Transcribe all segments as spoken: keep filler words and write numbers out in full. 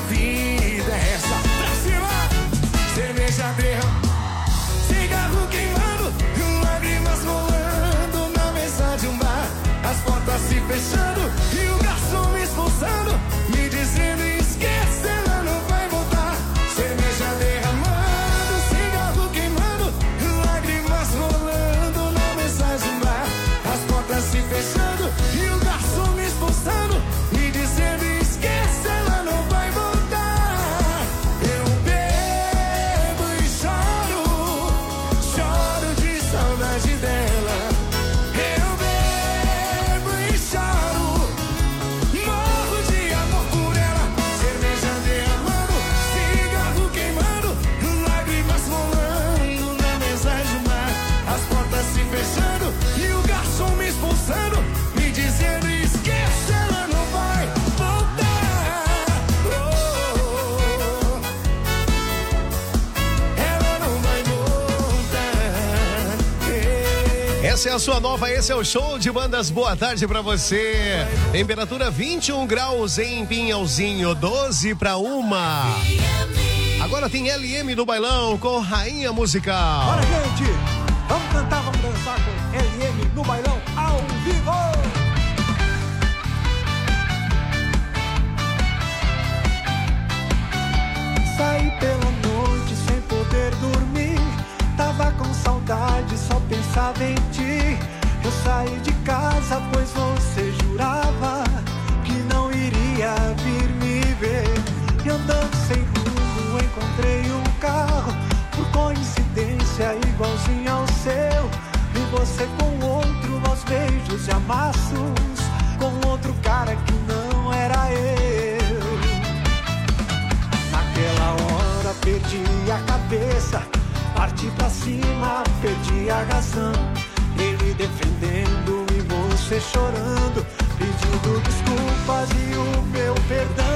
vida é essa. Pra cima! Cerveja derramada, cigarro queimando, lágrimas rolando na mesa de um bar. As portas se fechando e o garçom me expulsando, me dizendo esquece, ela não vai voltar. Cerveja derramando, cigarro queimando, lágrimas rolando na mesa de um bar. As portas se fechando e o garçom me expulsando, me dizendo esquece, ela não vai voltar. Eu bebo e choro, choro de saudade dela. Eu bebo e choro, morro de amor por ela. Cerveja derramando, cigarro queimando, lágrimas rolando na mesa de um bar. As portas se fechando e o garçom me expulsando, me dizendo esquece, ela não vai voltar. Oh, ela não vai voltar. Yeah. Essa é a sua nova, esse é o show de bandas. Boa tarde pra você. Temperatura vinte e um graus em Pinhalzinho, doze pra uma. Agora tem L M do Bailão com Rainha Musical. Bora, gente! Vamos cantar, vamos dançar com L M no Bailão ao vivo! Saí pela noite sem poder dormir, tava com saudade, só pensava em ti. Eu saí de casa pois você jurava que não iria vir me ver. E andando sem rumo encontrei um carro, por coincidência igualzinho ao seu. Vi você com outro aos beijos e amassos, com outro cara que não era eu. Naquela hora perdi a cabeça, parti pra cima, perdi a razão. Ele defendendo e você chorando, pedindo desculpas e o meu perdão.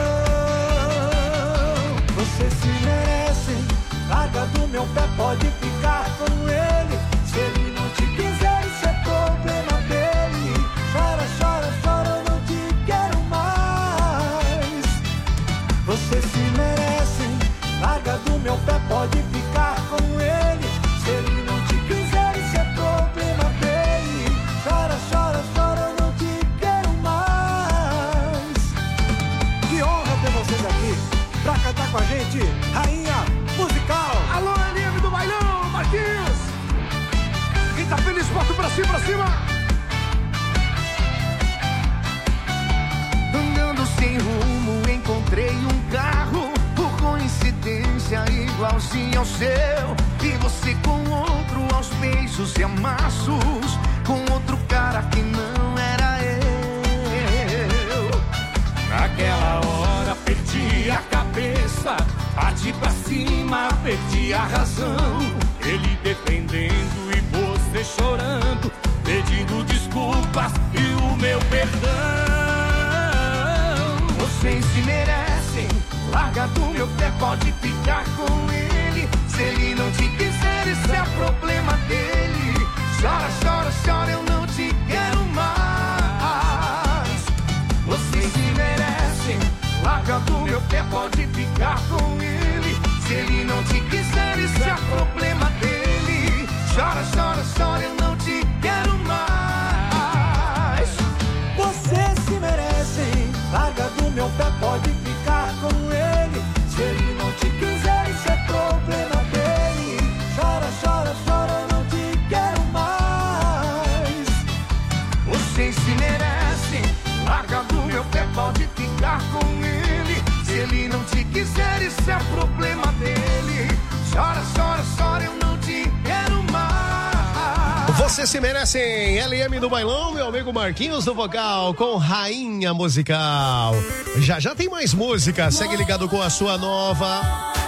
Você se merece, larga do meu pé, pode ficar com ele. Se ele não te quiser, isso é problema dele. Chora, chora, chora, eu não te quero mais. Você se merece, larga do meu pé, pode ficar com ele. Se ele não te quiser, isso é problema dele. Chora, chora, chora, eu não te quero mais. Que honra ter vocês aqui pra cantar com a gente, Rainha Musical. Alô, L M do Bailão, Marquinhos. Quem tá feliz, bota pra cima, pra cima. Andando sem rumo, encontrei um carro, por coincidência igualzinho ao seu. E você com outro aos beijos e amassos, com outro cara que não era eu. Naquela hora perdi a cabeça, parti pra cima, perdi a razão. Ele defendendo e você chorando, pedindo desculpas e o meu perdão. Vocês se merecem, larga do meu pé, pode ficar com ele. Se ele não te quiser, isso é problema dele. Chora, chora, chora, eu não te quero mais. Vocês se merecem, larga do meu pé, pode ficar com ele. Se ele não te quiser, isso é problema dele. Chora, chora, chora, eu não te quero mais. Vocês se merecem, larga do meu pé, pode ficar com ele. Se ele não te quiser, isso é problema dele. Chora, chora, chora, eu não te quero mais. Vocês se merecem, larga do meu pé, pode ficar com ele. Se ele não te quiser, isso é problema dele. Chora, chora, chora, eu não te quero mais. Vocês se merecem, L M do Bailão, meu amigo Marquinhos do Vocal com Rainha Musical. Já já tem mais música, segue ligado com a sua nova.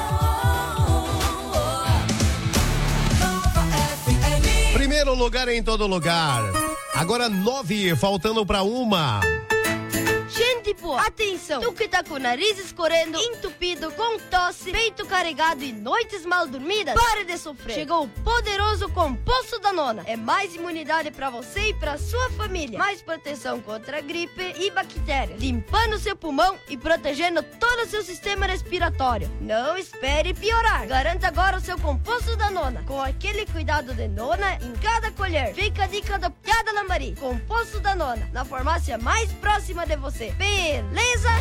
Primeiro lugar em todo lugar. Agora nove, faltando pra uma. Gente, Adipoa. Atenção, tu que tá com o nariz escorrendo, entupido, com tosse, peito carregado e noites mal dormidas, pare de sofrer. Chegou o poderoso Composto da Nona. É mais imunidade pra você e pra sua família. Mais proteção contra gripe e bactérias. Limpando seu pulmão e protegendo todo o seu sistema respiratório. Não espere piorar. Garanta agora o seu Composto da Nona. Com aquele cuidado de nona em cada colher. Fica a dica do Piada Lambari. Composto da Nona. Na farmácia mais próxima de você. Beleza?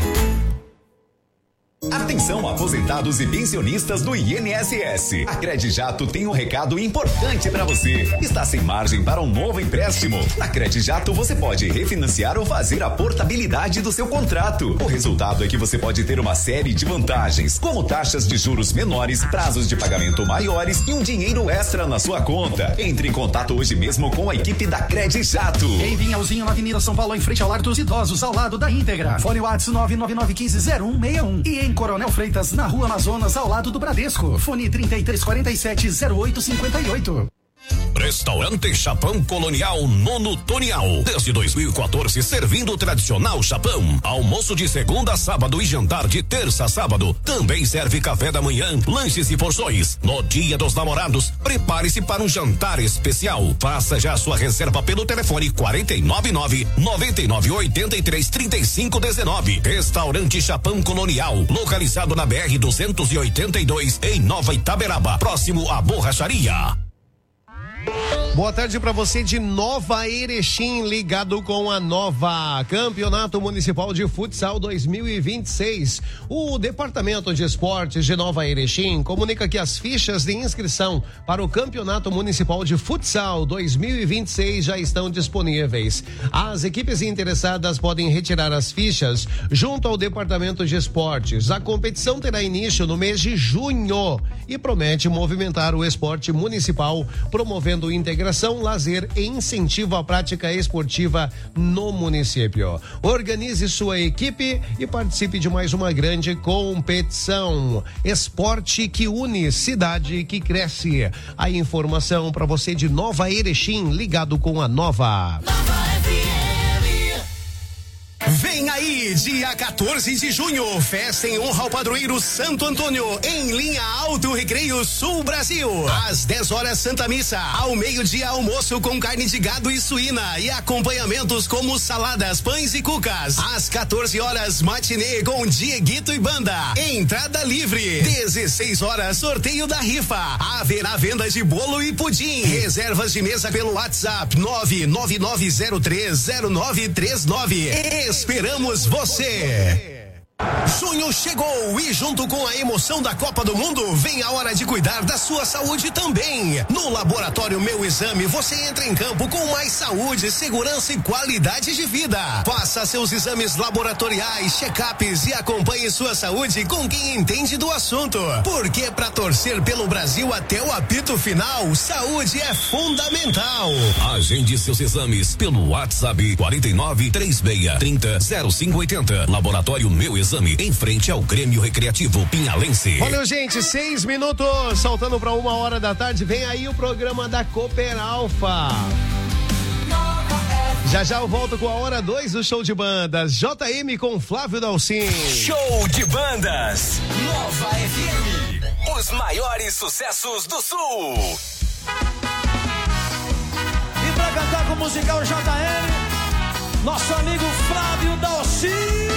Atenção, aposentados e pensionistas do I N S S. A Credijato tem um recado importante para você. Está sem margem para um novo empréstimo. Na Credijato você pode refinanciar ou fazer a portabilidade do seu contrato. O resultado é que você pode ter uma série de vantagens, como taxas de juros menores, prazos de pagamento maiores e um dinheiro extra na sua conta. Entre em contato hoje mesmo com a equipe da Credijato. Em Vinhalzinho, na Avenida São Paulo, em frente ao Lar dos Idosos, ao lado da Íntegra. Fone WhatsApp nove nove nove um cinco zero um seis um. E em Coronel Freitas, na Rua Amazonas, ao lado do Bradesco. Fone trinta e três quarenta e sete, zero oito cinquenta e oito. Restaurante Chapão Colonial Nono Tonial. Desde dois mil e quatorze, servindo o tradicional chapão. Almoço de segunda a sábado e jantar de terça a sábado. Também serve café da manhã, lanches e porções. No Dia dos Namorados, prepare-se para um jantar especial. Faça já sua reserva pelo telefone quatro nove nove, nove nove oito três, três cinco um nove. Restaurante Chapão Colonial, localizado na B R duzentos e oitenta e dois, em Nova Itaberaba, próximo à Borracharia. Boa tarde para você de Nova Erechim, ligado com a Nova Campeonato Municipal de Futsal dois mil e vinte e seis. O Departamento de Esportes de Nova Erechim comunica que as fichas de inscrição para o Campeonato Municipal de Futsal dois mil e vinte e seis já estão disponíveis. As equipes interessadas podem retirar as fichas junto ao Departamento de Esportes. A competição terá início no mês de junho e promete movimentar o esporte municipal, promovendo integração, lazer e incentivo à prática esportiva no município. Organize sua equipe e participe de mais uma grande competição. Esporte que une, cidade que cresce. A informação para você de Nova Erechim, ligado com a Nova. Vem aí, dia quatorze de junho, festa em honra ao padroeiro Santo Antônio, em linha Alto Recreio Sul Brasil. Às dez horas, Santa Missa. Ao meio-dia, almoço com carne de gado e suína e acompanhamentos como saladas, pães e cucas. Às quatorze horas, matinê com Dieguito e banda. Entrada livre. dezesseis horas, sorteio da rifa. Haverá venda de bolo e pudim. Reservas de mesa pelo WhatsApp nove nove nove zero três zero nove três nove. Esperamos você! Junho chegou e junto com a emoção da Copa do Mundo, vem a hora de cuidar da sua saúde também. No Laboratório Meu Exame, você entra em campo com mais saúde, segurança e qualidade de vida. Faça seus exames laboratoriais, check-ups e acompanhe sua saúde com quem entende do assunto. Porque para torcer pelo Brasil até o apito final, saúde é fundamental. Agende seus exames pelo WhatsApp quatro nove três seis, três zero zero cinco oito zero. Laboratório Meu Exame, em frente ao Grêmio Recreativo Pinhalense. Valeu, gente, seis minutos, saltando para uma hora da tarde, vem aí o programa da Cooper Alfa. Já já eu volto com a hora dois do Show de Bandas, J M com Flávio Dalcin. Show de Bandas, Nova F M, os maiores sucessos do Sul. E pra cantar com o musical J M, nosso amigo Flávio Dalcin.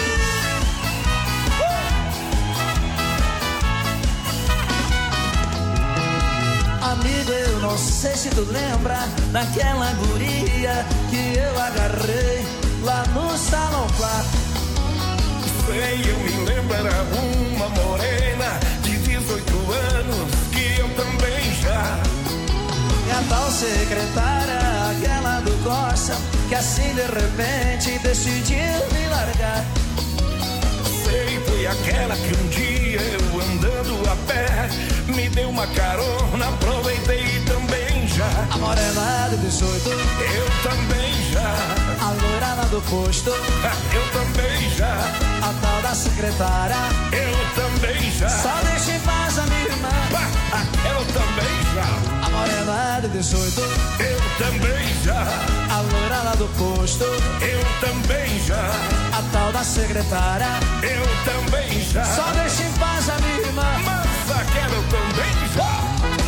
Amigo, eu não sei se tu lembra daquela guria que eu agarrei lá no salão quatro. Sei, eu me lembro, era uma morena de dezoito anos que eu também já. E a tal secretária, aquela do Costa, que assim de repente decidiu me largar. Sei, foi aquela que um dia eu andando a pé me deu uma carona, aproveitei também já. A morena do dezoito, eu também já. A loirada do posto, eu também já. A tal da secretária, eu também já. Só deixa em paz a minha irmã, eu também já. A morena do dezoito, eu também já. A loirada do posto, eu também já. a tal da secretária. Eu também já. Só deixa em paz a minha irmã. Mas aquela eu também já.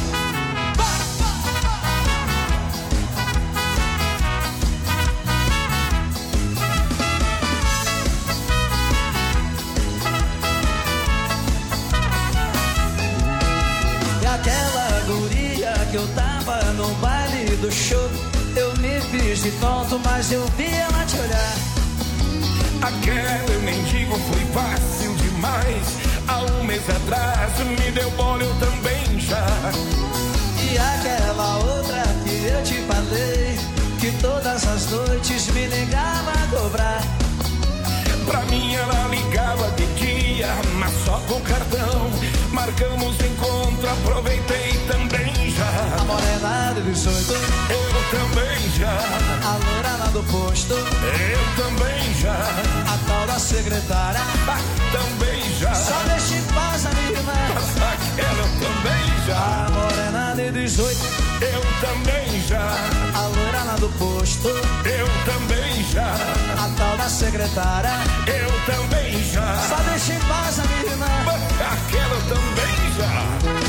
E aquela guria que eu tava no baile do show, eu me fiz de tonto, mas eu vi ela te olhar. Aquele mendigo foi fácil demais. Há um mês atrás me deu bola, eu também já. E aquela outra que eu te falei, que todas as noites me ligava a cobrar. Pra mim ela ligava de dia, mas só com cartão. Marcamos encontro, aproveitei também já. A morena de dezoito, eu também já. A loura lá do posto, eu também já. A tal da secretária, ah, também já. Só deixa em paz a minha irmã. Mas aquela eu também já. A morena de dezoito, eu também já. A loura lá do posto, eu também já. A tal da secretária, eu também já. Só deixa em paz a minha irmã. Aquela eu também já.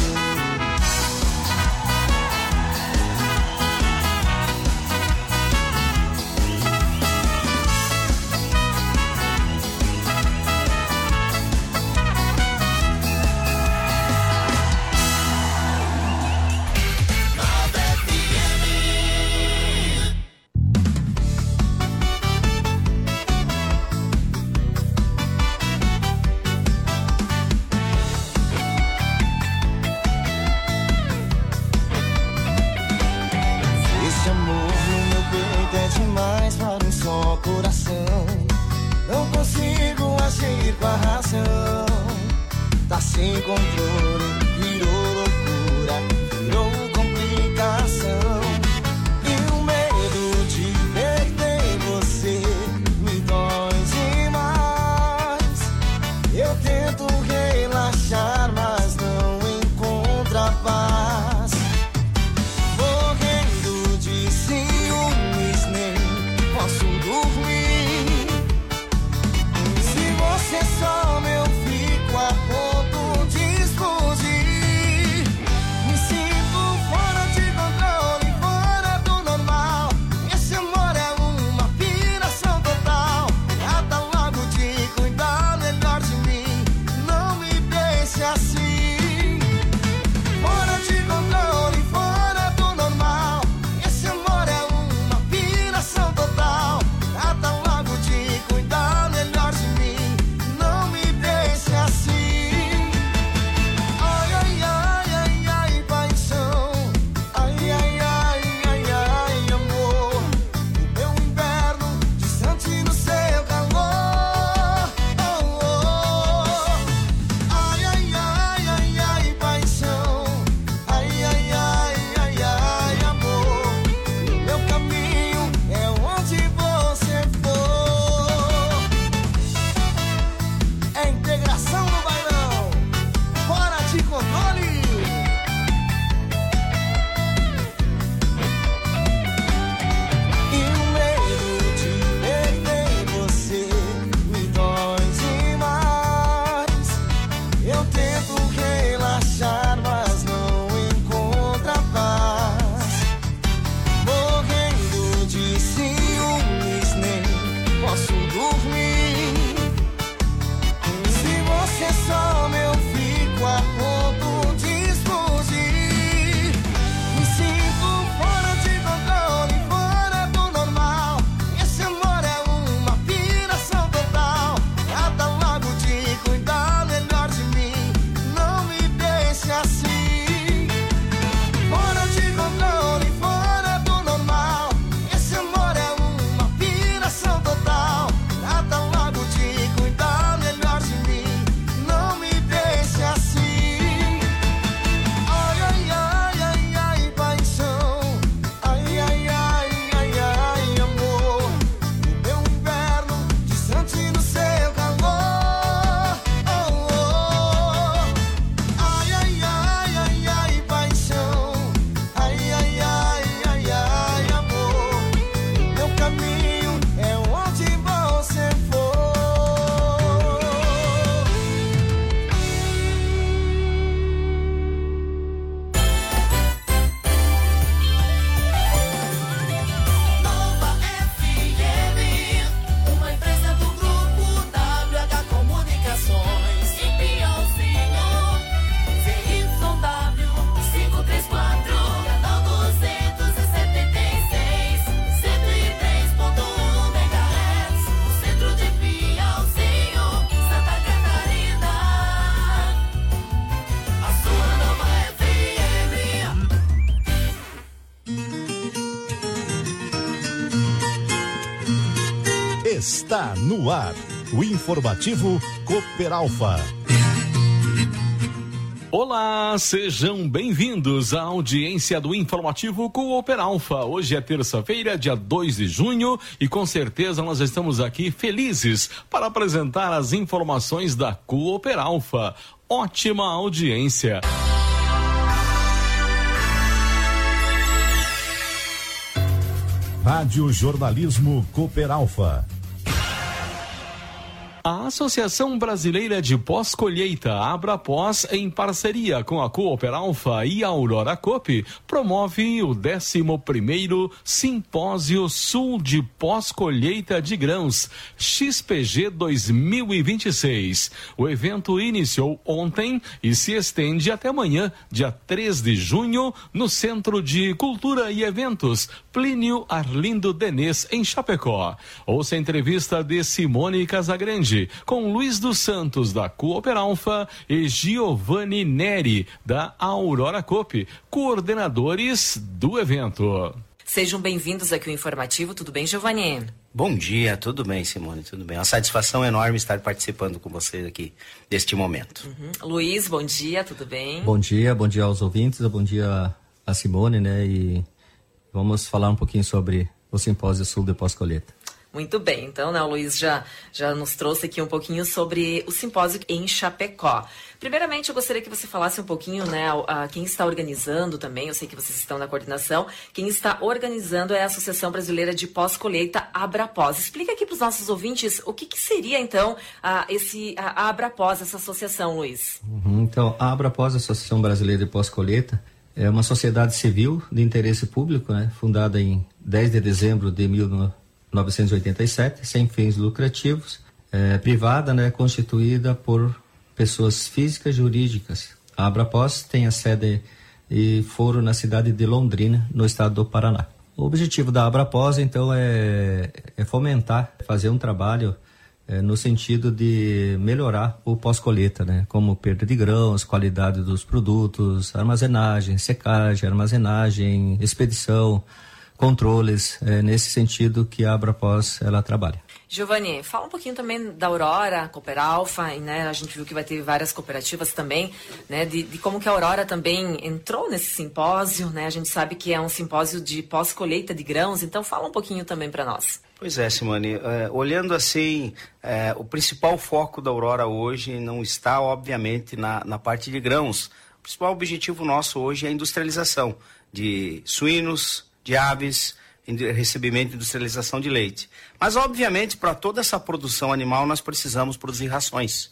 Coração, não consigo agir com a razão. Tá sem controle, virou loucura, virou complicação. E o medo de perder você me dói demais. Eu tento relaxar, mas não encontro a paz. Morrendo de ciúmes, nem posso dormir. Se você some, eu fico a ponto de escolher. Está no ar o informativo Cooper Alfa. Olá, sejam bem-vindos à audiência do informativo Cooper Alfa. Hoje é terça-feira, dia dois de junho, e com certeza nós estamos aqui felizes para apresentar as informações da Cooper Alfa. Ótima audiência. Rádio Jornalismo Cooper Alfa. A Associação Brasileira de Pós-Colheita, Abrapós, em parceria com a Cooper Alfa e a Aurora Coop, promove o décimo primeiro Simpósio Sul de Pós-Colheita de Grãos, X P G dois mil e vinte e seis. O evento iniciou ontem e se estende até amanhã, dia três de junho, no Centro de Cultura e Eventos, Plínio Arlindo Denês, em Chapecó. Ouça a entrevista de Simone Casagrande com Luiz dos Santos, da Cooper Alfa, e Giovanni Neri, da Aurora Coop, coordenadores do evento. Sejam bem-vindos aqui ao Informativo. Tudo bem, Giovanni? Bom dia, tudo bem, Simone, tudo bem. Uma satisfação enorme estar participando com vocês aqui neste momento. Uhum. Luiz, bom dia, tudo bem? Bom dia, bom dia aos ouvintes, bom dia a Simone, né? E vamos falar um pouquinho sobre o Simpósio Sul de Pós-Colheita. Muito bem, então, né, o Luiz já, já nos trouxe aqui um pouquinho sobre o simpósio em Chapecó. Primeiramente, eu gostaria que você falasse um pouquinho, né, a, a quem está organizando também, eu sei que vocês estão na coordenação, quem está organizando é a Associação Brasileira de Pós-Colheita, Abrapós. Explica aqui para os nossos ouvintes o que, que seria, então, a, esse, a, a Abrapós, essa associação, Luiz. Uhum, então, a Abrapós, a Associação Brasileira de Pós-Colheita, é uma sociedade civil de interesse público, né, fundada em dez de dezembro de mil novecentos e oitenta e sete, sem fins lucrativos, é, privada, né, constituída por pessoas físicas e jurídicas. A Abrapós tem a sede e foro na cidade de Londrina, no estado do Paraná. O objetivo da Abrapós, então, é, é fomentar, fazer um trabalho é, no sentido de melhorar o pós-colheita, né, como perda de grãos, qualidade dos produtos, armazenagem, secagem, armazenagem, expedição, controles, é nesse sentido que a Abrapós ela trabalha. Giovanni, fala um pouquinho também da Aurora, Cooper Alfa, né? A gente viu que vai ter várias cooperativas também, né? De, de como que a Aurora também entrou nesse simpósio, né? A gente sabe que é um simpósio de pós-colheita de grãos, então fala um pouquinho também para nós. Pois é, Simone, é, olhando assim, é, o principal foco da Aurora hoje não está, obviamente, na, na parte de grãos. O principal objetivo nosso hoje é a industrialização de suínos, de aves, recebimento e industrialização de leite. Mas, obviamente, para toda essa produção animal, nós precisamos produzir rações.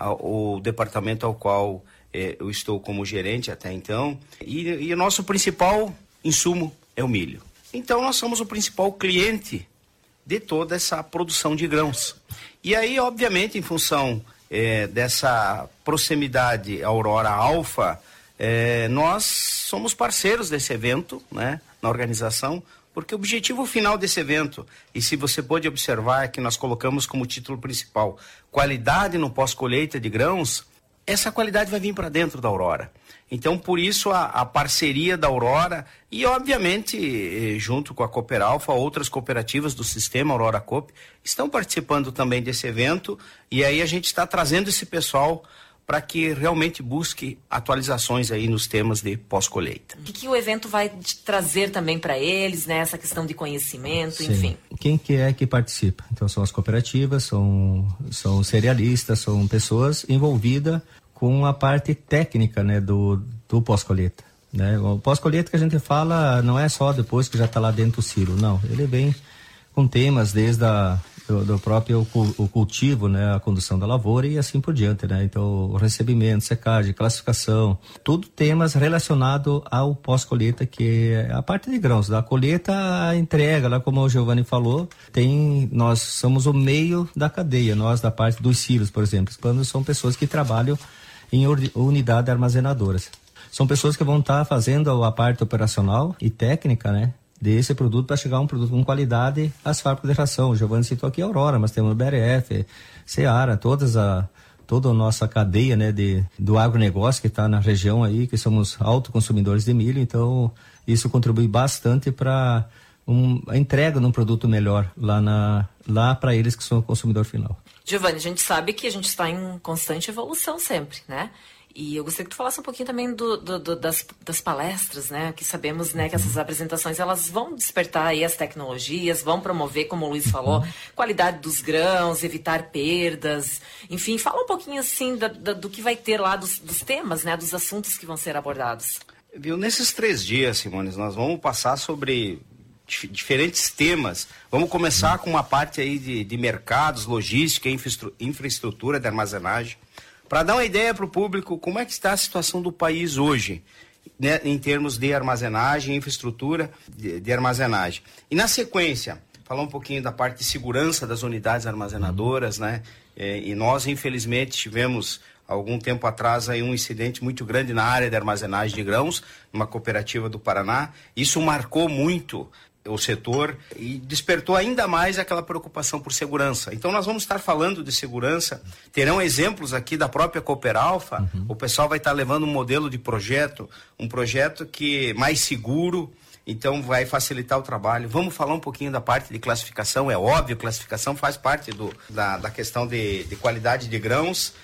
O departamento ao qual eh, eu estou como gerente até então, e, e o nosso principal insumo é o milho. Então, nós somos o principal cliente de toda essa produção de grãos. E aí, obviamente, em função eh, dessa proximidade Aurora Alfa, eh, nós somos parceiros desse evento, né? Na organização, porque o objetivo final desse evento, e se você pode observar que nós colocamos como título principal, qualidade no pós-colheita de grãos, essa qualidade vai vir para dentro da Aurora. Então, por isso, a, a parceria da Aurora e, obviamente, junto com a Cooper Alfa, outras cooperativas do sistema Aurora Coop, estão participando também desse evento, e aí a gente está trazendo esse pessoal para que realmente busque atualizações aí nos temas de pós-colheita. O que, que o evento vai trazer também para eles, né? Essa questão de conhecimento, Sim. enfim. Quem que é que participa? Então são as cooperativas, são, são cerealistas, são pessoas envolvidas com a parte técnica, né, do, do pós-colheita. Né? O pós-colheita que a gente fala não é só depois que já está lá dentro do silo, não. Ele vem com temas desde a Do, do próprio o cultivo, né, a condução da lavoura e assim por diante, né? Então, o recebimento, secagem, classificação, tudo temas relacionados ao pós-colheita, que é a parte de grãos, da colheita à entrega, lá como o Giovanni falou, tem, nós somos o meio da cadeia, nós da parte dos silos, por exemplo, quando são pessoas que trabalham em unidades armazenadoras. São pessoas que vão estar fazendo a parte operacional e técnica, né, desse produto para chegar a um produto com qualidade às fábricas de ração. O Giovanni citou aqui a Aurora, mas temos o B R F, Seara, todas a, toda a nossa cadeia, né, de, do agronegócio que está na região aí, que somos autoconsumidores de milho, então isso contribui bastante para um, a entrega de um produto melhor lá, na, lá para eles que são o consumidor final. Giovanni, a gente sabe que a gente está em constante evolução sempre, né? E eu gostaria que tu falasse um pouquinho também do, do, do, das, das palestras, né? Que sabemos, né, que essas apresentações, elas vão despertar aí as tecnologias, vão promover, como o Luiz falou, qualidade dos grãos, evitar perdas. Enfim, fala um pouquinho, assim, da, da, do que vai ter lá, dos, dos temas, né? Dos assuntos que vão ser abordados. Viu, nesses três dias, Simone, nós vamos passar sobre dif- diferentes temas. Vamos começar com uma parte aí de, de mercados, logística, infra- infraestrutura de armazenagem. Para dar uma ideia para o público, como é que está a situação do país hoje, né, em termos de armazenagem, infraestrutura de, de armazenagem. E na sequência, falar um pouquinho da parte de segurança das unidades armazenadoras, né? É, e nós, infelizmente, tivemos, algum tempo atrás, aí, um incidente muito grande na área de armazenagem de grãos, numa cooperativa do Paraná. Isso marcou muito o setor e despertou ainda mais aquela preocupação por segurança. Então nós vamos estar falando de segurança, terão exemplos aqui da própria Cooperalfa, uhum. O pessoal vai estar levando um modelo de projeto, um projeto que é mais seguro, então vai facilitar o trabalho. Vamos falar um pouquinho da parte de classificação, é óbvio, classificação faz parte do, da, da questão de, de qualidade de grãos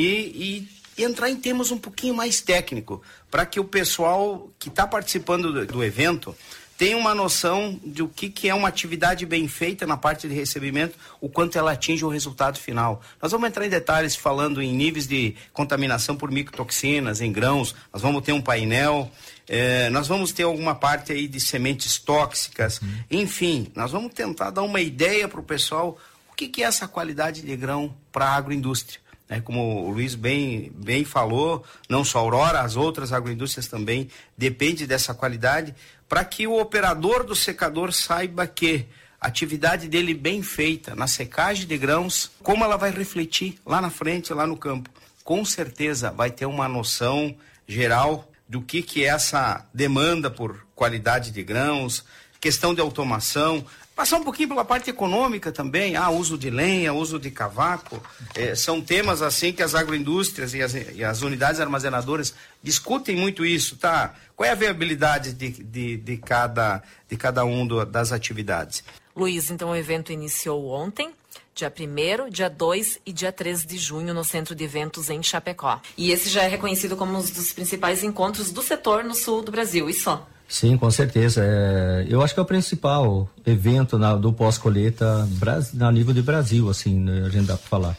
e, e, e entrar em temas um pouquinho mais técnico, para que o pessoal que está participando do, do evento tem uma noção do que, que é uma atividade bem feita na parte de recebimento, o quanto ela atinge o resultado final. Nós vamos entrar em detalhes falando em níveis de contaminação por micotoxinas em grãos, nós vamos ter um painel, eh, nós vamos ter alguma parte aí de sementes tóxicas, uhum. Enfim, nós vamos tentar dar uma ideia para o pessoal o que, que é essa qualidade de grão para a agroindústria. É, como o Luiz bem, bem falou, não só a Aurora, as outras agroindústrias também dependem dessa qualidade, para que o operador do secador saiba que a atividade dele bem feita na secagem de grãos, como ela vai refletir lá na frente, lá no campo. Com certeza vai ter uma noção geral do que, que é essa demanda por qualidade de grãos, questão de automação, passar um pouquinho pela parte econômica também, ah, uso de lenha, uso de cavaco, eh, são temas assim que as agroindústrias e as, e as unidades armazenadoras discutem muito isso, tá? Qual é a viabilidade de, de, de, cada, de cada um do, das atividades? Luiz, então o evento iniciou ontem, dia primeiro, dia dois e dia três de junho no Centro de Eventos em Chapecó. E esse já é reconhecido como um dos principais encontros do setor no sul do Brasil, isso? Sim, com certeza. É, eu acho que é o principal evento na, do pós-colheita a nível de Brasil, assim, né, a gente dá para falar.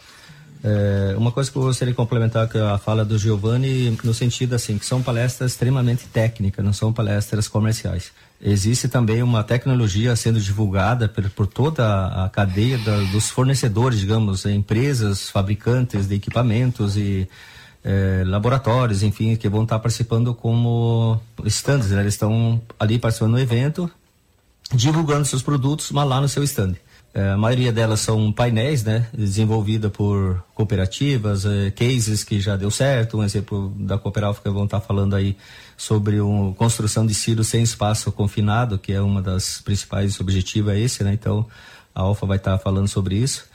É, uma coisa que eu gostaria de complementar com a fala do Giovanni, no sentido assim, que são palestras extremamente técnicas, não são palestras comerciais. Existe também uma tecnologia sendo divulgada por, por toda a cadeia da, dos fornecedores, digamos, empresas, fabricantes de equipamentos e É, laboratórios, enfim, que vão estar participando como stands, né? Eles estão ali participando do evento, divulgando seus produtos, mas lá no seu stand. É, a maioria delas são painéis, né? Desenvolvida por cooperativas, é, cases que já deu certo, um exemplo da Cooperalfa que vão estar falando aí sobre a construção de silos sem espaço confinado, que é uma das principais objetivos, é esse, né? Então, a Alfa vai estar falando sobre isso.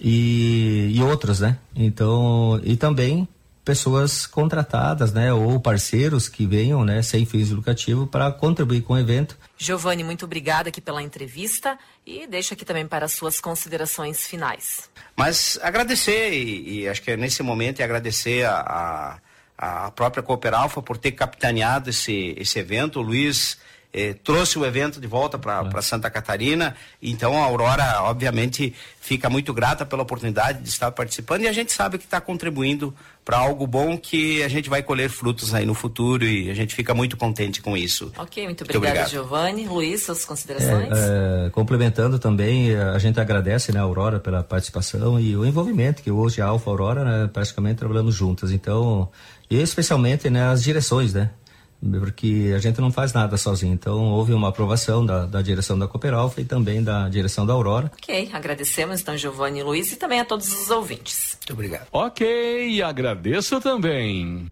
E, e outros, né? Então, e também pessoas contratadas, né, ou parceiros que venham, né, sem fins lucrativos para contribuir com o evento. Giovanni, muito obrigada aqui pela entrevista e deixo aqui também para as suas considerações finais. Mas agradecer e, e acho que nesse momento é agradecer a, a, a própria Cooperalfa por ter capitaneado esse, esse evento. O Luiz eh, trouxe o evento de volta para é. Santa Catarina, então a Aurora obviamente fica muito grata pela oportunidade de estar participando e a gente sabe que está contribuindo para algo bom que a gente vai colher frutos aí no futuro e a gente fica muito contente com isso. Ok, muito obrigada, Giovanni. Luiz, suas considerações? É, é, complementando também, a gente agradece, né, a Aurora pela participação e o envolvimento, que hoje a Alfa e a Aurora, né, praticamente trabalhando juntas, então, e especialmente, né, as direções, né, porque a gente não faz nada sozinho, então houve uma aprovação da, da direção da Cooperalfa e também da direção da Aurora. Ok, agradecemos então Giovanni e Luiz e também a todos os ouvintes. Muito obrigado. Ok, agradeço também.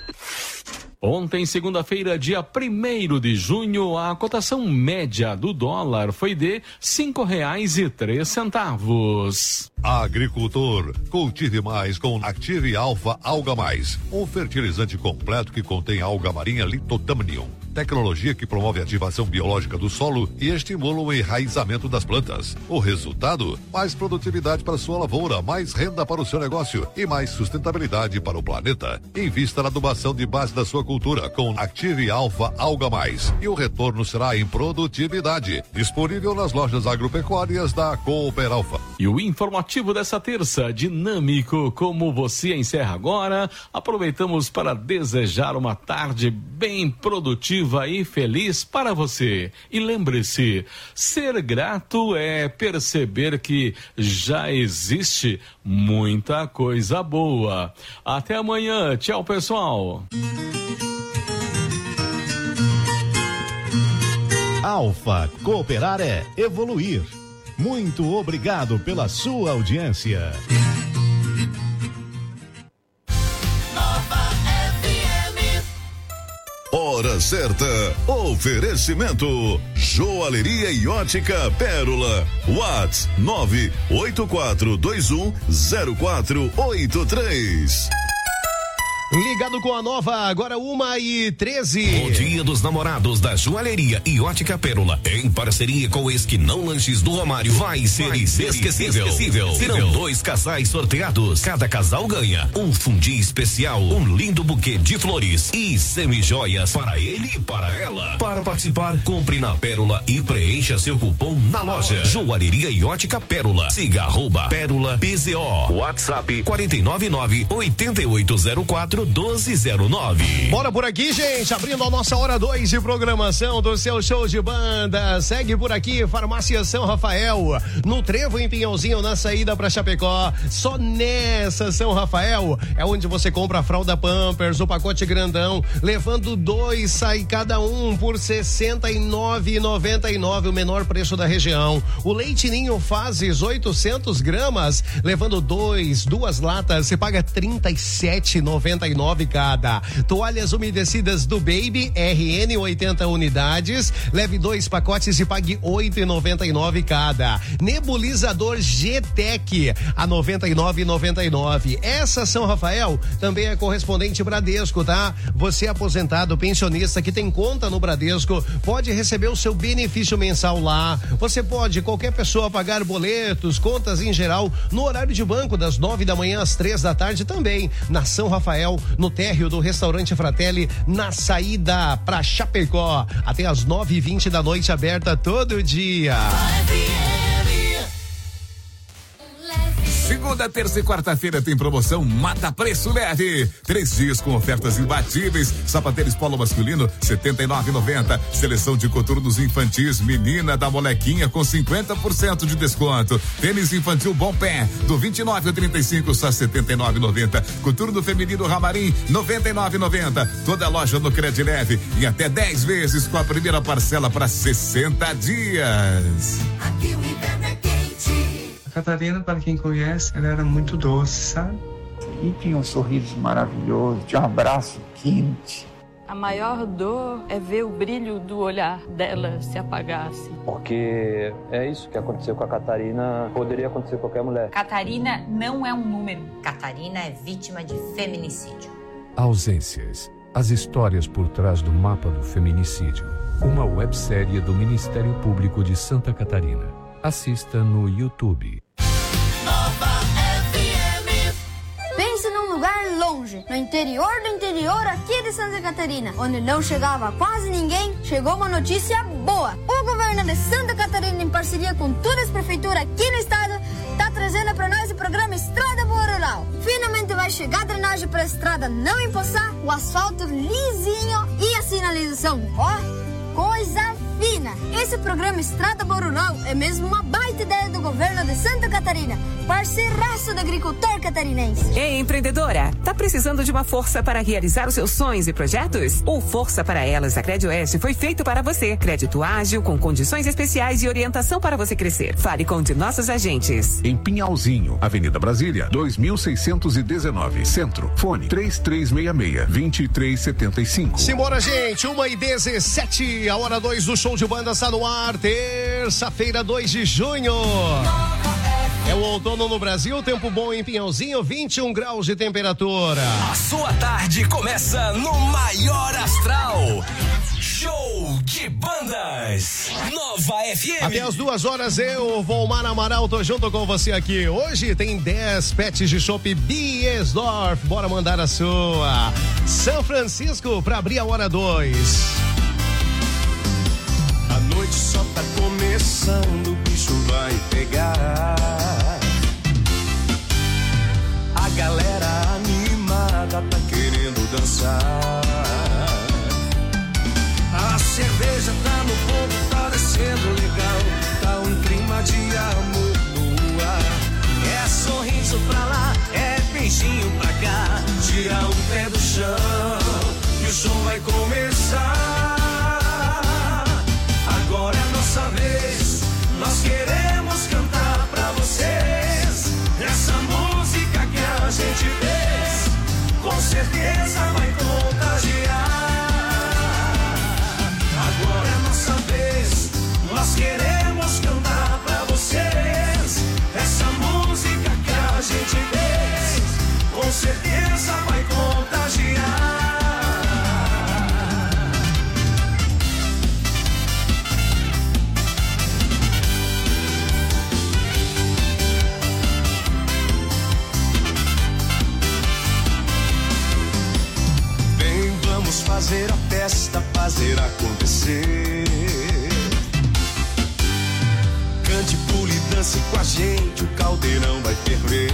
Ontem, segunda-feira, dia primeiro de junho, a cotação média do dólar foi de cinco reais e três centavos. Agricultor, cultive mais com Active Alfa Alga Mais, um fertilizante completo que contém alga marinha litotamnium, tecnologia que promove a ativação biológica do solo e estimula o enraizamento das plantas. O resultado? Mais produtividade para sua lavoura, mais renda para o seu negócio e mais sustentabilidade para o planeta. Invista na adubação de base da sua cultura com Active Alpha Alga Mais e o retorno será em produtividade. Disponível nas lojas agropecuárias da Cooper Alpha. E o informativo dessa terça, dinâmico, como você encerra agora, aproveitamos para desejar uma tarde bem produtiva e feliz para você. E lembre-se, ser grato é perceber que já existe muita coisa boa. Até amanhã, tchau pessoal. Alfa, cooperar é evoluir. Muito obrigado pela sua audiência. Hora certa, oferecimento Joalheria e Ótica Pérola, Whats nove oito quatro dois um zero quatro oito três. Ligado com a nova, agora uma e treze. O Dia dos Namorados da Joalheria e Ótica Pérola, em parceria com o Esquinão Lanches do Romário, vai ser vai inesquecível. inesquecível. Serão dois casais sorteados. Cada casal ganha um fundi especial, um lindo buquê de flores e semijoias para ele e para ela. Para participar, compre na Pérola e preencha seu cupom na loja. Joalheria e Ótica Pérola. Siga arroba Pérola P Z O. WhatsApp quatro nove nove, oito oito zero quatro doze zero nove. Bora por aqui, gente, abrindo a nossa hora dois de programação do seu show de banda. Segue por aqui, Farmácia São Rafael, no Trevo em Pinhãozinho, na saída pra Chapecó. Só nessa São Rafael é onde você compra a fralda Pampers, o pacote grandão, levando dois, sai cada um por sessenta e nove reais e noventa e nove centavos, o menor preço da região. O leite ninho Fases oitocentos gramas, levando dois, duas latas, você paga trinta e sete reais e noventa e nove centavos cada. Toalhas umedecidas do Baby R N oitenta unidades, leve dois pacotes e pague oito reais e noventa e nove centavos cada. Nebulizador G-Tech a noventa e nove reais e noventa e nove centavos. Essa São Rafael também é correspondente Bradesco, tá? Você aposentado, pensionista que tem conta no Bradesco, pode receber o seu benefício mensal lá. Você pode, qualquer pessoa, pagar boletos, contas em geral, no horário de banco das nove da manhã às três da tarde também, na São Rafael, no térreo do Restaurante Fratelli, na saída pra Chapecó, até às nove e vinte da noite, aberta todo dia. Segunda, terça e quarta-feira tem promoção Mata Preço Leve. Três dias com ofertas imbatíveis. Sapatênis polo masculino, setenta e nove reais e noventa centavos. Seleção de coturnos infantis, menina da molequinha com cinquenta por cento de desconto. Tênis infantil Bom Pé, do vinte e nove ao trinta e cinco, só setenta e nove reais e noventa centavos. Coturno feminino Ramarim, noventa e nove reais e noventa centavos. Toda loja no Cred Leve em até dez vezes com a primeira parcela para sessenta dias. Aqui o inverno é quente. A Catarina, para quem conhece, ela era muito doce, sabe? E tinha um sorriso maravilhoso, tinha um abraço quente. A maior dor é ver o brilho do olhar dela se apagar, assim. Porque é isso que aconteceu com a Catarina, poderia acontecer com qualquer mulher. Catarina não é um número. Catarina é vítima de feminicídio. Ausências. As histórias por trás do mapa do feminicídio. Uma websérie do Ministério Público de Santa Catarina. Assista no YouTube. Pense num lugar longe, no interior do interior aqui de Santa Catarina, onde não chegava quase ninguém, chegou uma notícia boa. O governo de Santa Catarina, em parceria com todas as prefeituras aqui no estado, está trazendo para nós o programa Estrada Boa Rural. Finalmente vai chegar a drenagem para a estrada não empoçar, o asfalto lisinho e a sinalização. Ó, coisa fina. Esse programa Estrada Boa Rural é mesmo uma baita ideia do governo de Santa Catarina, parceiraço do agricultor catarinense. Ei, empreendedora, tá precisando de uma força para realizar os seus sonhos e projetos? O Força para Elas da Crédito Oeste foi feito para você. Crédito ágil, com condições especiais e orientação para você crescer. Fale com um de nossos agentes. Em Pinhalzinho, Avenida Brasília, dois mil seiscentos e dezenove, Centro. Fone três três seis seis, dois três sete cinco. Simbora, gente, uma e dezessete, a hora dois do show de banda está no ar, terça-feira, dois de junho. É o outono no Brasil, tempo bom em Pinhalzinho, vinte e um graus de temperatura. A sua tarde começa no maior astral. Show de Bandas. Nova F M. Até as duas horas eu, Volmar Amaral, tô junto com você aqui. Hoje tem dez pets de chopp Biesdorf. Bora mandar a sua. São Francisco pra abrir a hora dois. A noite só tá começando, o bicho vai pegar. A galera animada tá querendo dançar. A cerveja tá no ponto, tá descendo legal. Tá um clima de amor no ar. É sorriso pra lá, é beijinho pra cá. Tira o pé do chão e o show vai começar. Agora é nossa vez, nós queremos cantar pra vocês. Essa música que a gente fez, com certeza vai contagiar. Agora é nossa vez, nós queremos cantar pra vocês. Essa música que a gente fez, com certeza vai contagiar. Vamos fazer a festa, fazer acontecer. Cante, pule, dance com a gente, o caldeirão vai ferver.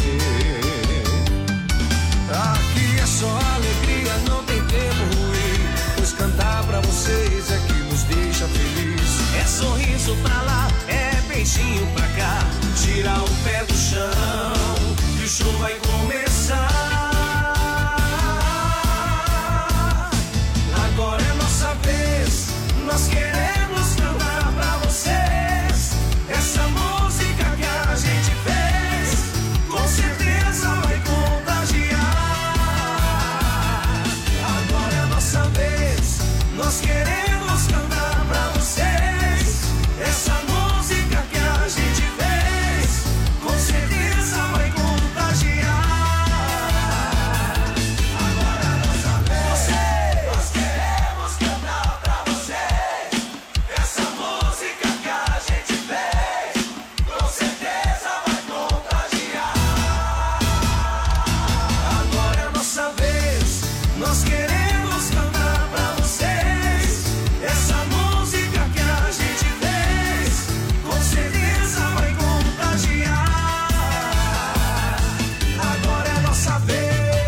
Aqui é só alegria, não tem tempo ruim, pois cantar pra vocês é que nos deixa feliz. É sorriso pra lá, é beijinho pra cá. Tira o pé do chão e o show vai começar. Agora é nossa vez, nós queremos cantar pra vocês. Essa música que a gente fez, com certeza vai contagiar. Agora é nossa vez, nós queremos cantar pra vocês. Essa música que a gente fez, com certeza vai contagiar. Agora é nossa vez, nós queremos cantar pra vocês. Essa música que a gente fez, com certeza vai contagiar. Agora é nossa vez, nós queremos cantar pra vocês. Essa música que a gente fez, com certeza vai contagiar. Agora é nossa vez.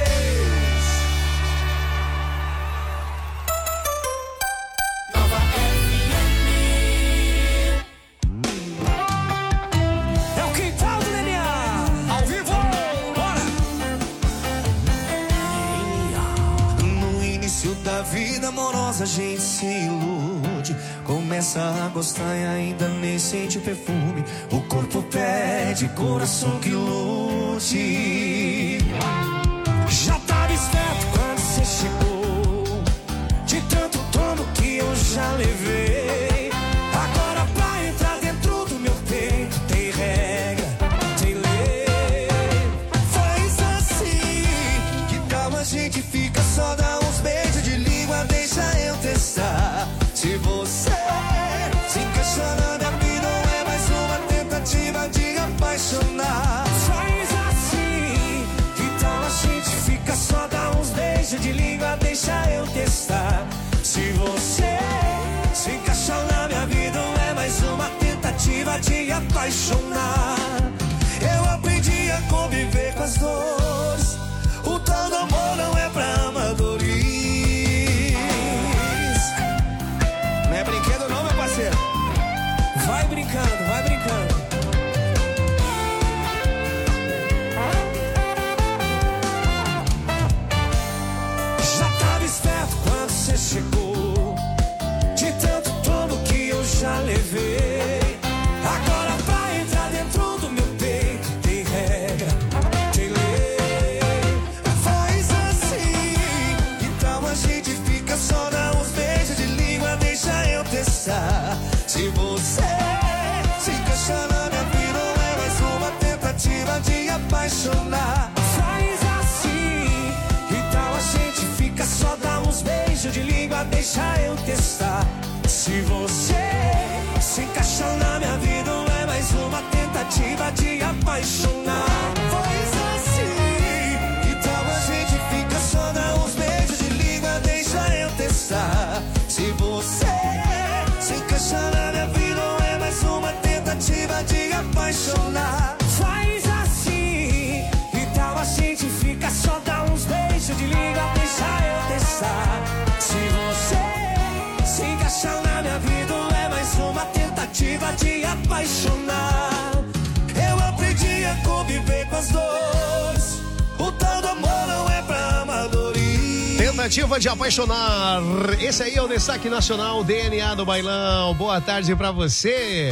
Nova F M. É o quintal do D N A, ao vivo, bora! No início da vida amorosa a gente se ilude, começa a gostar e ainda nem sente o perfume. O corpo pede, coração que lute. Já tava esperto quando você chegou, de tanto tomo que eu já levei. Agora pra entrar dentro do meu peito tem regra, tem lei. Faz assim, que tal a gente fica só dar uns beijos de língua, deixa eu testar. Se você se encaixar na minha vida, não é mais uma tentativa de apaixonar. Faz assim, que tal a gente fica só dar uns beijos de língua, deixa eu testar. Se você se encaixar na minha vida, não é mais uma tentativa de apaixonar. Eu aprendi a conviver com as dores, o tal do amor não é pra amadores. Não é brinquedo não, meu parceiro. Vai brincando, vai brincando. Já tava esperto quando você chegou, de tanto tomo que eu já levei. Agora pra entrar dentro do meu peito tem regra, tem lei. Faz assim, que tal a gente fica só dar uns beijos de língua, deixa eu testar. Se você se encaixar na minha vida, não é mais uma tentativa de apaixonar. Faz assim, que tal a gente fica só dar uns beijos de língua, deixa deixa eu testar. Se você se encaixa na minha vida, não é mais uma tentativa de apaixonar. Faz assim, então a gente fica só dá uns beijos de língua, deixa eu testar. Se você se encaixa na minha vida, não é mais uma tentativa de apaixonar. Faz assim, então a gente fica só dá uns beijos de língua, deixa eu testar. Se você se encaixa na minha vida, não é mais uma tentativa de apaixonar. Eu aprendi a conviver com as dores. O tal do amor não é pra amadores. Tentativa de apaixonar. Esse aí é o destaque nacional D N A do bailão. Boa tarde pra você.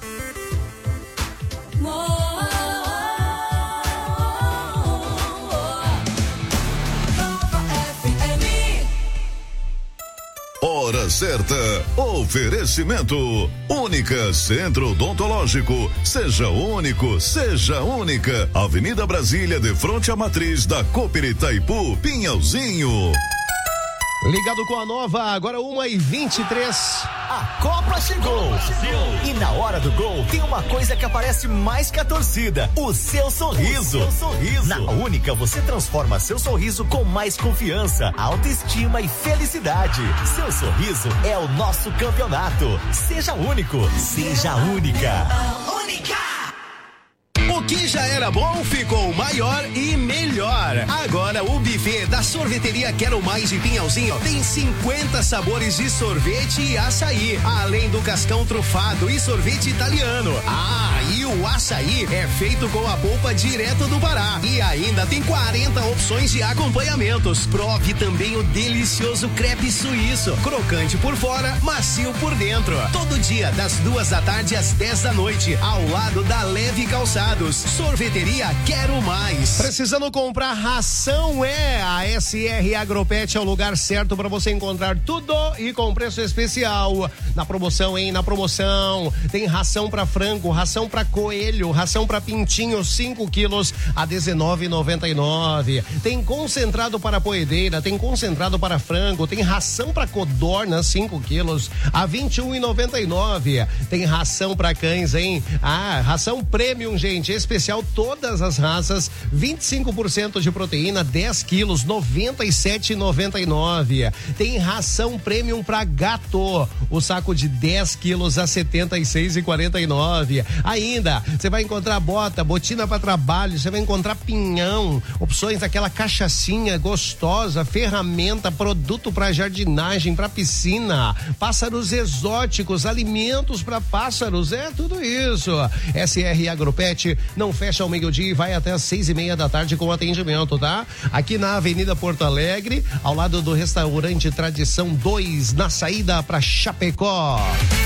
Hora certa. Oferecimento. Única Centro Odontológico. Seja único, seja única. Avenida Brasília, de frente à matriz da Cooper Itaipu, Pinhalzinho. Ligado com a nova, agora uma e vinte e três. A Copa chegou. E na hora do gol tem uma coisa que aparece mais que a torcida: o seu sorriso. O seu sorriso. Na Única você transforma seu sorriso com mais confiança, autoestima e felicidade. Seu sorriso é o nosso campeonato. Seja único, seja única. Única! O que já era bom ficou maior e melhor. Agora o buffet da sorveteria Quero Mais de Pinhalzinho tem cinquenta sabores de sorvete e açaí, além do cascão trufado e sorvete italiano. Ah, e o açaí é feito com a polpa direto do Pará. E ainda tem quarenta opções de acompanhamentos. Prove também o delicioso crepe suíço, crocante por fora, macio por dentro. Todo dia das duas da tarde às dez da noite, ao lado da Leve Calçados. Sorveteria Quero Mais. Precisando comprar ração? É, a S R Agropet é o lugar certo para você encontrar tudo e com preço especial. Na promoção, hein? Na promoção. Tem ração para frango, ração para coelho, ração para pintinho, cinco quilos a dezenove reais e noventa e nove centavos. Tem concentrado para poedeira, tem concentrado para frango, tem ração para codorna, cinco quilos a vinte e um reais e noventa e nove centavos. Tem ração para cães, hein? Ah, ração premium, gente, especial todas as raças, vinte e cinco por cento de proteína, dez quilos, noventa e sete reais e noventa e nove centavos. Tem ração premium para gato, o saco de dez quilos a setenta e seis reais e quarenta e nove centavos. Ainda, você vai encontrar bota, botina para trabalho, você vai encontrar pinhão, opções daquela cachaçinha gostosa, ferramenta, produto para jardinagem, para piscina, pássaros exóticos, alimentos para pássaros, é tudo isso. S R Agropet não fecha ao meio-dia e vai até às seis e meia da tarde com atendimento, tá? Aqui na Avenida Porto Alegre, ao lado do restaurante Tradição dois, na saída para Chapecó.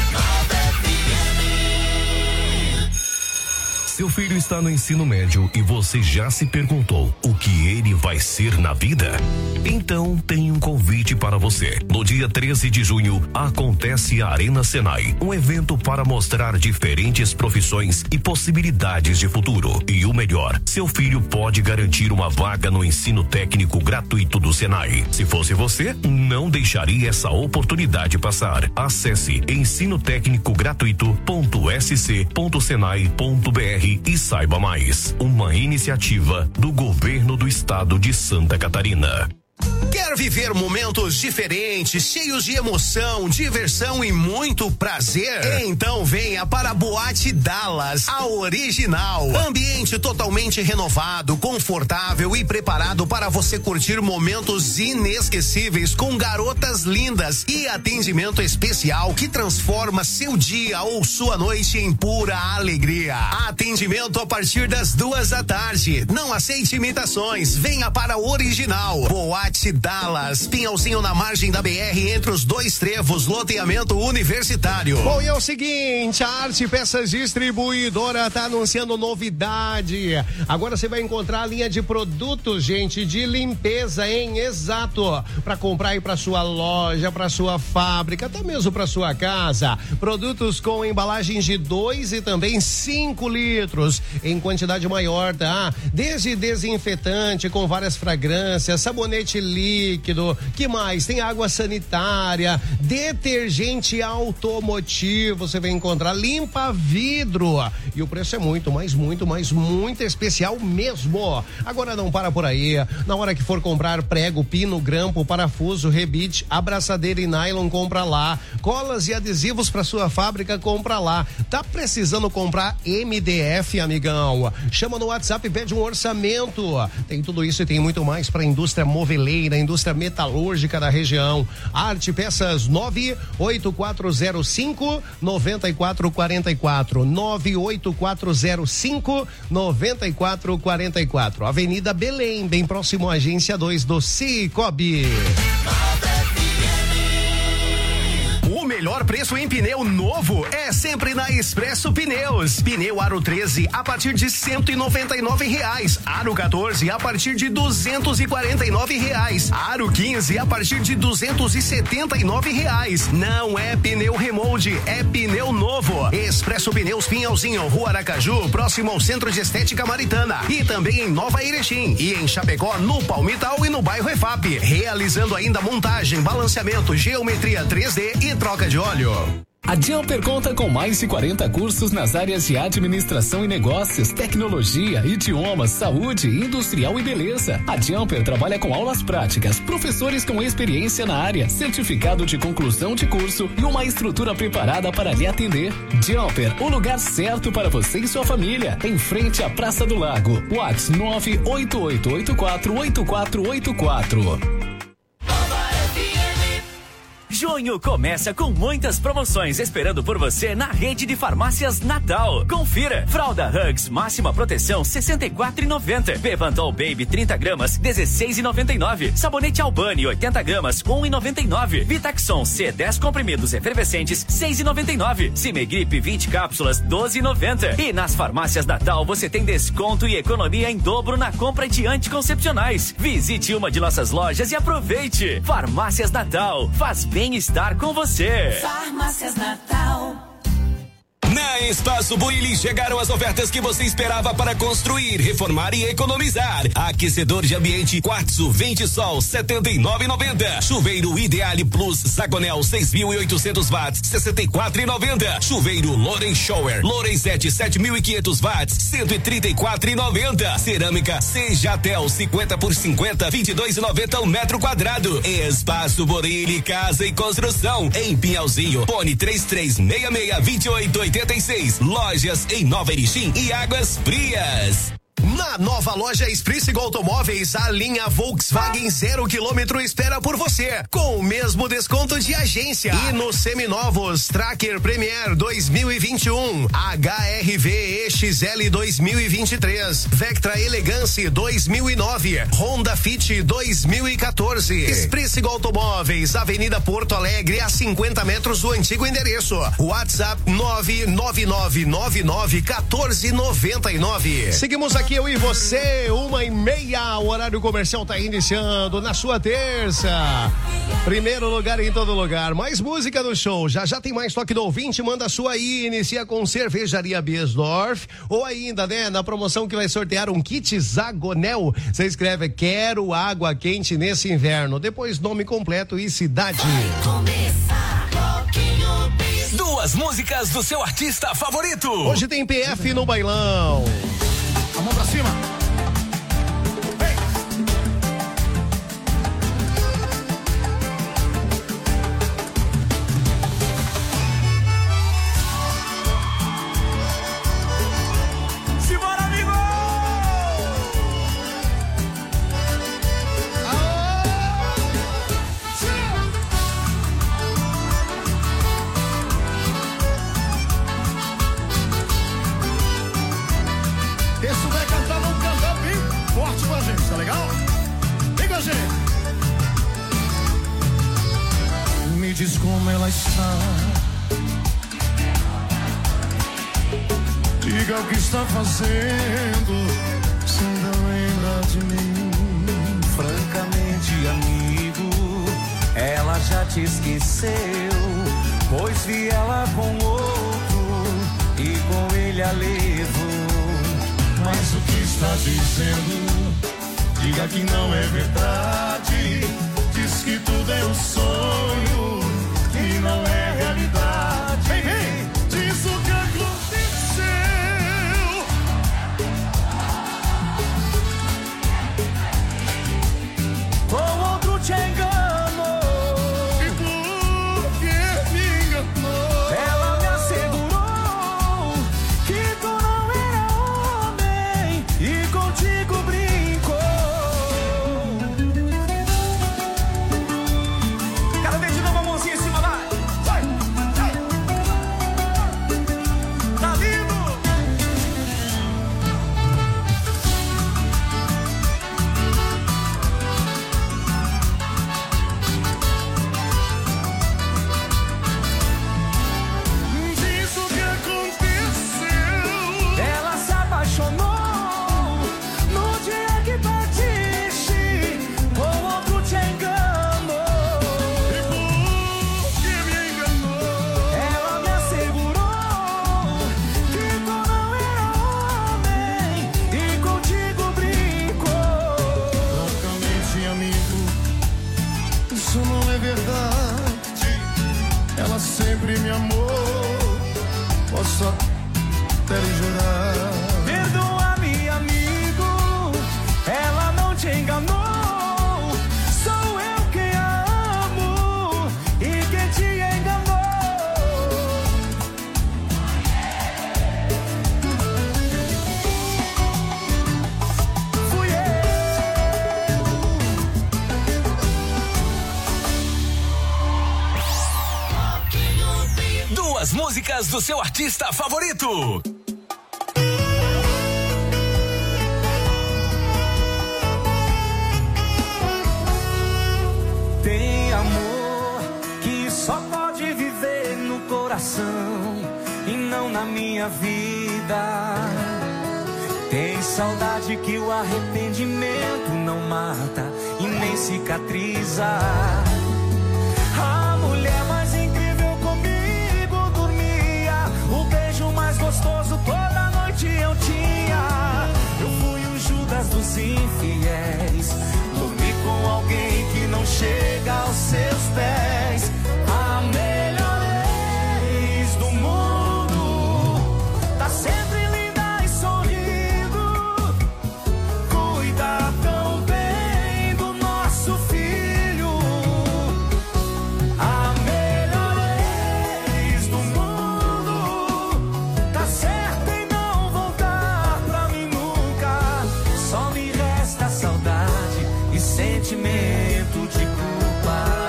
Seu filho está no ensino médio e você já se perguntou o que ele vai ser na vida? Então tem um convite para você. No dia treze de junho acontece a Arena Senai, um evento para mostrar diferentes profissões e possibilidades de futuro. E o melhor, seu filho pode garantir uma vaga no ensino técnico gratuito do Senai. Se fosse você, não deixaria essa oportunidade passar. Acesse ensino técnico gratuito ponto s c ponto senai ponto b r e saiba mais. Uma iniciativa do governo do estado de Santa Catarina. Quer viver momentos diferentes, cheios de emoção, diversão e muito prazer? Então venha para a Boate Dallas, a original. Ambiente totalmente renovado, confortável e preparado para você curtir momentos inesquecíveis com garotas lindas e atendimento especial que transforma seu dia ou sua noite em pura alegria. Atendimento a partir das duas da tarde. Não aceite imitações. Venha para a original. Boate Dallas, Pinhalzinho na margem da B R entre os dois trevos, loteamento universitário. Bom, e é o seguinte, a Arte Peças Distribuidora tá anunciando novidade. Agora você vai encontrar a linha de produtos, gente, de limpeza, hein? Exato. Para comprar aí para sua loja, para sua fábrica, até mesmo para sua casa. Produtos com embalagens de dois e também cinco litros em quantidade maior, tá? Desde desinfetante com várias fragrâncias, sabonete líquido, líquido. Que mais? Tem água sanitária, detergente automotivo, você vai encontrar limpa vidro. E o preço é muito, mas muito, mas muito especial mesmo. Agora não para por aí. Na hora que for comprar prego, pino, grampo, parafuso, rebite, abraçadeira e nylon, compra lá. Colas e adesivos para sua fábrica, compra lá. Tá precisando comprar M D F, amigão? Chama no WhatsApp e pede um orçamento. Tem tudo isso e tem muito mais para a indústria moveleira, indústria metalúrgica da região. Arte Peças nove oito quatro zero cinco nove quatro quatro quatro nove oito quatro zero cinco nove quatro quatro quatro. Avenida Belém, bem próximo à agência dois do Cicobi. O melhor preço em pneu novo é sempre na Expresso Pneus. Pneu Aro treze a partir de cento e noventa e nove reais. Aro quatorze a partir de duzentos e quarenta e nove reais. Aro quinze a partir de duzentos e setenta e nove reais. Não é pneu remold, é pneu novo. Expresso Pneus Pinhalzinho, Rua Aracaju, próximo ao Centro de Estética Maritana. E também em Nova Erechim e em Chapecó, no Palmital e no bairro Efap. Realizando ainda montagem, balanceamento, geometria três D e troca de óleo. A Jumper conta com mais de quarenta cursos nas áreas de administração e negócios, tecnologia, idiomas, saúde, industrial e beleza. A Jumper trabalha com aulas práticas, professores com experiência na área, certificado de conclusão de curso e uma estrutura preparada para lhe atender. Jumper, o lugar certo para você e sua família, em frente à Praça do Lago. WhatsApp nove oito oito oito quatro oito quatro oito quatro. Junho começa com muitas promoções esperando por você na rede de farmácias Natal. Confira. Fralda Hugs máxima proteção sessenta e quatro reais e noventa centavos. Bevantol Baby trinta gramas dezesseis reais e noventa e nove centavos. Sabonete Albani oitenta gramas um real e noventa e nove centavos. Vitaxon C dez comprimidos efervescentes seis reais e noventa e nove centavos. Cimegripe vinte cápsulas doze reais e noventa centavos. E nas farmácias Natal você tem desconto e economia em dobro na compra de anticoncepcionais. Visite uma de nossas lojas e aproveite. Farmácias Natal. Faz bem estar com você. Farmácias Natal. Na Espaço Buili chegaram as ofertas que você esperava para construir, reformar e economizar. Aquecedor de ambiente Quartzo Vente Sol setenta e nove reais e noventa centavos. Chuveiro Ideale Plus Zagonel seis mil e oitocentos watts sessenta e quatro reais e noventa centavos. Chuveiro Loren Shower Lorenzetti sete mil e quinhentos watts cento e trinta e quatro reais e noventa centavos. Cerâmica Sejatel cinquenta por cinquenta vinte e dois reais e noventa centavos um metro quadrado. Espaço Buili Casa e Construção em Pinhalzinho. Fone três três seis seis vinte e oito oitenta e seis. Lojas em Nova Erechim e Águas Frias. Na nova loja Espricigo Automóveis, a linha Volkswagen zero quilômetro espera por você, com o mesmo desconto de agência. E nos seminovos, Tracker Premier dois mil e vinte e um, H R V E X L dois mil e vinte e três, Vectra Elegance dois mil e nove, Honda Fit dois mil e quatorze. Espricigo Automóveis, Avenida Porto Alegre, a cinquenta metros do antigo endereço. WhatsApp nove nove nove nove nove um quatro nove nove. Seguimos aqui eu e você, uma e meia, o horário comercial tá iniciando na sua terça. Primeiro lugar em todo lugar, mais música no show, já já tem mais toque do ouvinte, manda a sua aí, inicia com Cervejaria Biesdorf, ou ainda, né, na promoção que vai sortear um kit Zagonel, você escreve, quero água quente nesse inverno, depois nome completo e cidade. Duas músicas do seu artista favorito. Hoje tem P F no bailão. A mão pra cima. Hey. Simbora, amigo! Esse vai cantar, vamos cantar bem forte com a gente, tá legal? Vem com a gente. Me diz como ela está. Diga o que está fazendo. Se ainda lembra de mim. Francamente, amigo, ela já te esqueceu. Pois vi ela com outro e com ele a levou. Mas o que está dizendo? Diga que não é verdade. crime, amor, posso até lhe jurar. Perdoa-me, amigo, ela não te enganou. Sou eu quem a amo e quem te enganou. Fui eu. Duas músicas do seu artista favorito. Tem amor que só pode viver no coração e não na minha vida. Tem saudade que o arrependimento não mata e nem cicatriza. A mulher mais incrível comigo dormia, o beijo mais gostoso toda noite eu tinha. Eu fui o Judas dos infiéis, dormi com alguém que não chega aos seus pés. A melhor ex do mundo tá sempre linda e sorrindo, cuida tão bem do nosso filho. A melhor ex do mundo tá certa em não voltar pra mim nunca. Só me resta saudade e sentimento de culpa.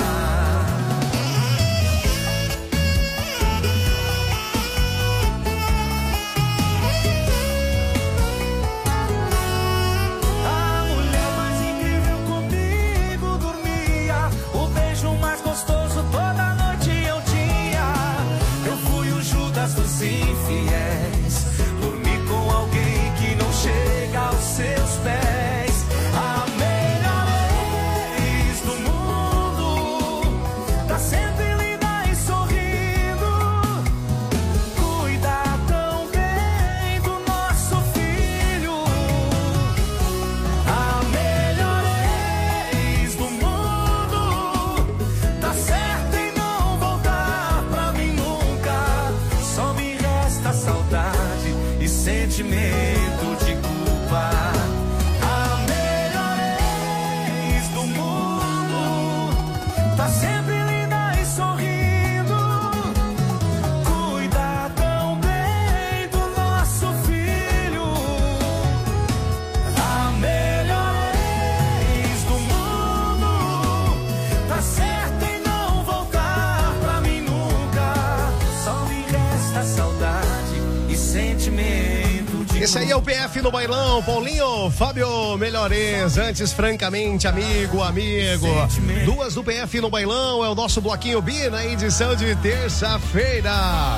A mulher mais incrível comigo dormia, o beijo mais gostoso toda noite eu tinha. Eu fui o Judas dos infiéis, dormi com alguém que não chega aos seus pés. A melhor ex do mundo tá sempre linda e sorrindo, cuida tão bem do nosso filho. A melhor ex do mundo tá certa em não voltar pra mim nunca. Só me resta saudade e sentimento de culpa. A melhor ex do mundo tá sempre linda e sorrindo, cuida tão bem do nosso filho. A melhor ex do mundo tá certa em não voltar pra mim nunca. Só me resta saudade e sentimento de Esse aí é o P F no bailão, Paulinho, Fábio Melhores, antes francamente amigo, amigo. Duas do P F no bailão, é o nosso bloquinho B na edição de terça-feira.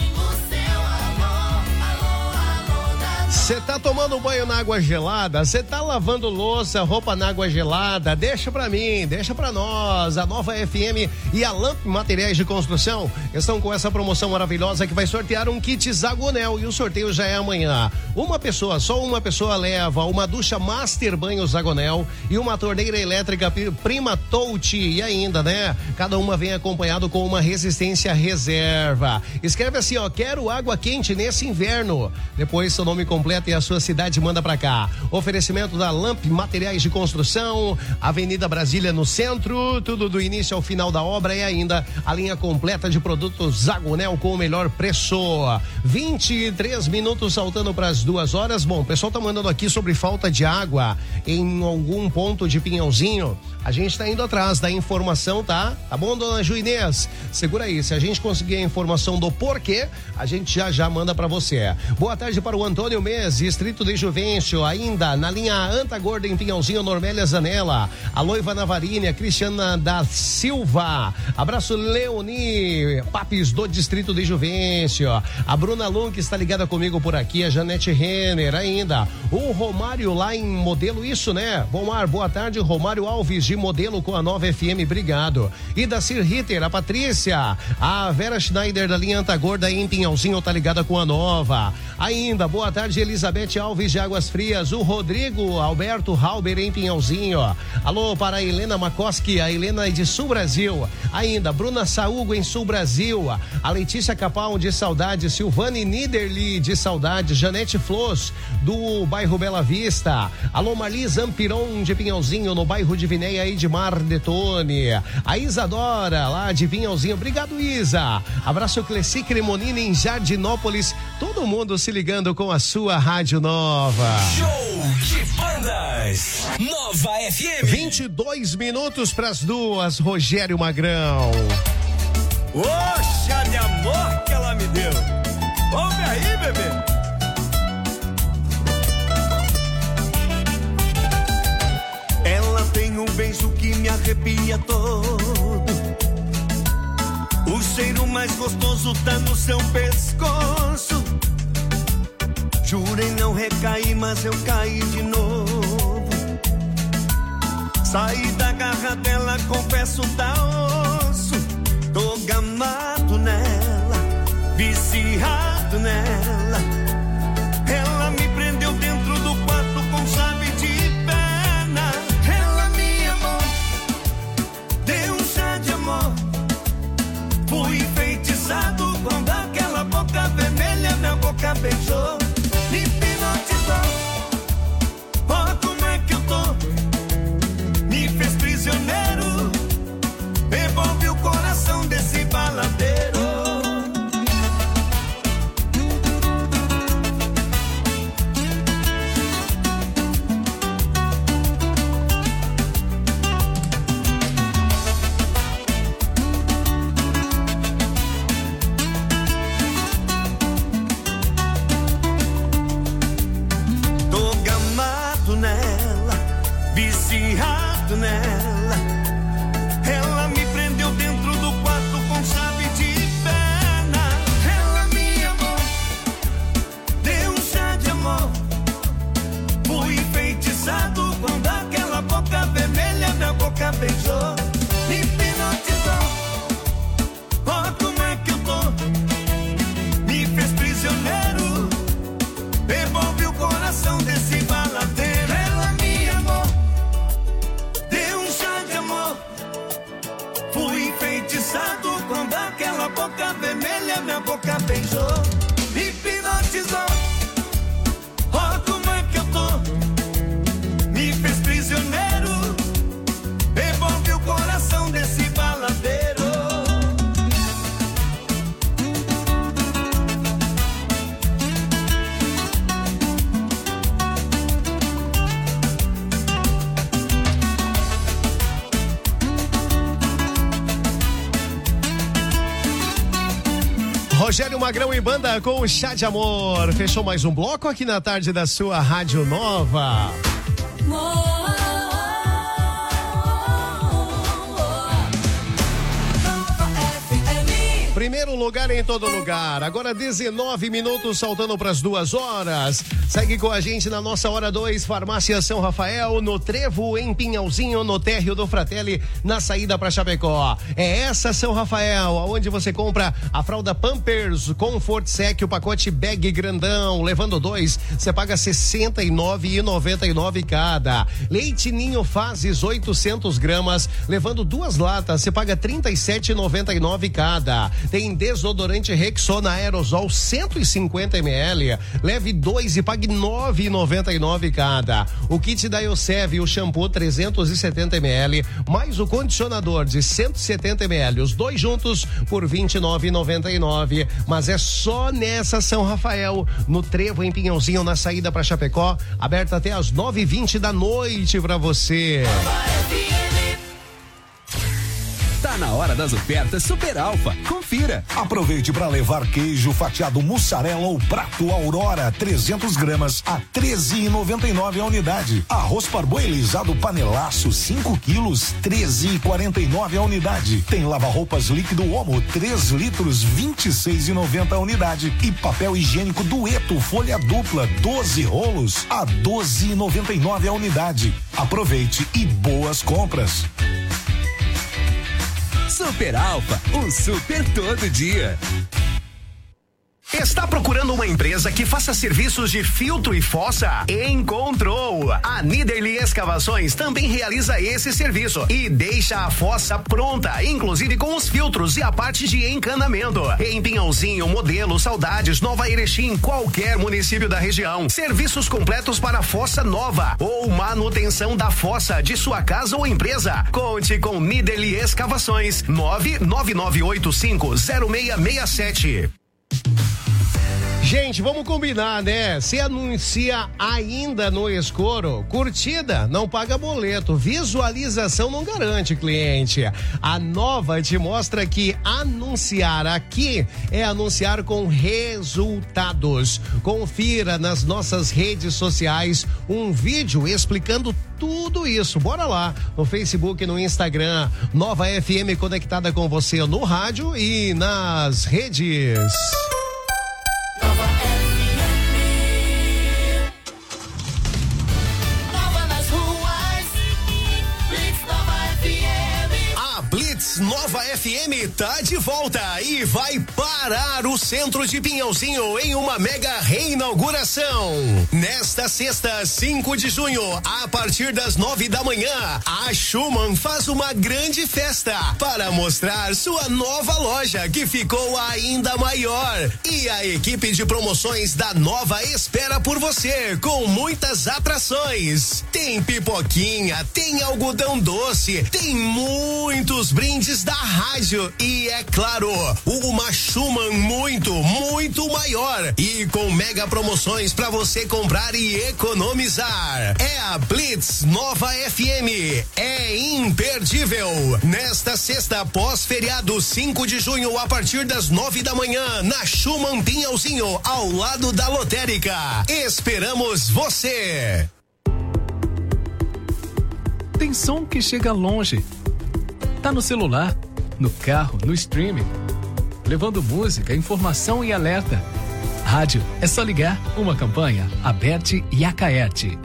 Você tá tomando banho na água gelada? Você tá lavando louça, roupa na água gelada? Deixa pra mim, deixa pra nós. A Nova F M e a Lamp Materiais de Construção estão com essa promoção maravilhosa que vai sortear um kit Zagonel e o sorteio já é amanhã. Uma pessoa, só uma pessoa leva uma ducha Master Banho Zagonel e uma torneira elétrica Prima Touch e ainda, né? Cada uma vem acompanhado com uma resistência reserva. Escreve assim, ó, quero água quente nesse inverno. Depois seu nome completo e a sua cidade manda pra cá. Oferecimento da Lamp Materiais de Construção, Avenida Brasília no centro, tudo do início ao final da obra e ainda a linha completa de produtos Zagonel com o melhor preço. vinte e três minutos saltando para as duas horas. Bom, o pessoal tá mandando aqui sobre falta de água em algum ponto de Pinhalzinho. A gente tá indo atrás da informação, tá? Tá bom, dona Ju Inês? Segura aí, se a gente conseguir a informação do porquê, a gente já já manda pra você. Boa tarde para o Antônio Mês, Distrito de Juvencio, ainda na linha Anta Gorda em Pinhalzinho, Normélia Zanella. A Loiva Navarine, a Cristiana da Silva. Abraço, Leoni Papis do Distrito de Juvencio. A Bruna Lung que está ligada comigo por aqui, a Janete Renner ainda. O Romário lá em Modelo, isso, né? Bom ar, boa tarde, Romário Alves de Modelo com a Nova F M, obrigado. E da Sir Ritter, a Patrícia, a Vera Schneider da linha Anta Gorda em Pinhalzinho, tá ligada com a Nova. Ainda, boa tarde, Eli Elizabeth Alves de Águas Frias, o Rodrigo Alberto Halber em Pinhalzinho. Alô para a Helena Makoski, a Helena de Sul Brasil. Ainda Bruna Saúgo em Sul Brasil. A Letícia Capão de Saudade, Silvane Niederli de Saudade, Janete Flos do bairro Bela Vista. Alô Marli Zampiron de Pinhalzinho, no bairro de Vinéia, Edmar Detone. A Isadora lá de Pinhalzinho, obrigado Isa. Abraço Cleci Cremonini em Jardinópolis, todo mundo se ligando com a sua Rádio Nova. Show de bandas, Nova F M. vinte e dois minutos para as duas, Rogério Magrão. Oxa de amor que ela me deu. Ouve aí, bebê. Ela tem um beijo que me arrepia todo. O cheiro mais gostoso tá no seu pescoço. Jurei não recair, mas eu caí de novo. Saí da garra dela, confesso, tá osso. Tô gamado nela, viciado nela. Ela me prendeu dentro do quarto com chave de pena. Ela me amou, deu um chá de amor. Fui enfeitiçado quando aquela boca vermelha minha boca beijou. Me hipnotizou, ó como é que eu tô. Me fez prisioneiro, envolve o coração desse baladeiro. Viciado nela, ela me prendeu dentro do quarto com chave de pena. Ela me amou, deu um chá de amor. Fui enfeitiçado quando aquela boca vermelha minha boca beijou. Me hipnotizou, ó como é que eu tô. Me fez prisioneiro, envolve o coração desse baladeiro. Ela me amou, fui enfeitiçado quando aquela boca vermelha minha boca beijou. Me hipnotizou, ó como é que eu tô. Me fez prisioneiro, envolve o coração desse baladeiro. Rogério Magrão e banda com o Chá de Amor. Fechou mais um bloco aqui na tarde da sua Rádio Nova. Primeiro lugar em todo lugar. Agora dezenove minutos, saltando para as duas horas. Segue com a gente na nossa hora dois, Farmácia São Rafael, no Trevo, em Pinhalzinho, no térreo do Fratelli, na saída para Chapecó. É essa São Rafael, onde você compra a fralda Pampers Comfort Sec, o pacote bag grandão, levando dois, você paga sessenta e nove reais e noventa e nove centavos cada. Leite Ninho Fases oitocentos gramas, levando duas latas, você paga trinta e sete reais e noventa e nove centavos cada. Tem desodorante Rexona Aerosol cento e cinquenta mililitros, leve dois e pague nove reais e noventa e nove centavos cada. O kit da Yosev, o shampoo trezentos e setenta mililitros, mais o condicionador de cento e setenta mililitros, os dois juntos por vinte e nove reais e noventa e nove centavos. Mas é só nessa São Rafael, no Trevo, em Pinhalzinho, na saída para Chapecó, aberta até às nove e vinte da noite para você. Tá na hora das ofertas Super Alfa. Confira. Aproveite para levar queijo fatiado mussarela ou prato Aurora trezentos gramas a treze reais e noventa e nove centavos a unidade. Arroz parboilizado panelaço cinco quilos treze reais e quarenta e nove centavos a unidade. Tem lava-roupas líquido Omo três litros vinte e seis reais e noventa centavos a unidade. E papel higiênico Dueto folha dupla doze rolos a doze reais e noventa e nove centavos a unidade. Aproveite e boas compras. Super Alfa, um super todo dia. Está procurando uma empresa que faça serviços de filtro e fossa? Encontrou! A Niederli Escavações também realiza esse serviço e deixa a fossa pronta, inclusive com os filtros e a parte de encanamento. Em Pinhalzinho, Modelo, Saudades, Nova Erechim, qualquer município da região. Serviços completos para fossa nova ou manutenção da fossa de sua casa ou empresa. Conte com Niederli Escavações. nove nove nove oito cinco zero seis seis sete. Gente, vamos combinar, né? Se anuncia ainda no Escoro, curtida não paga boleto, visualização não garante, cliente. A Nova te mostra que anunciar aqui é anunciar com resultados. Confira nas nossas redes sociais um vídeo explicando tudo isso. Bora lá no Facebook e no Instagram. Nova F M conectada com você no rádio e nas redes. Nova F M tá de volta e vai parar o centro de Pinhalzinho em uma mega reinauguração. Nesta sexta, cinco de junho, a partir das nove da manhã, a Schumann faz uma grande festa para mostrar sua nova loja que ficou ainda maior. E a equipe de promoções da Nova espera por você com muitas atrações. Tem pipoquinha, tem algodão doce, tem muitos brindes da rádio e, é claro, uma Schumann muito, muito maior e com mega promoções para você comprar e economizar. É a Blitz Nova F M, é imperdível. Nesta sexta, pós-feriado, cinco de junho, a partir das nove da manhã, na Schumann Pinhalzinho, ao lado da lotérica. Esperamos você. Tem som que chega longe. Tá no celular, no carro, no streaming, levando música, informação e alerta. Rádio, é só ligar. Uma campanha, Aberte e Acaerte.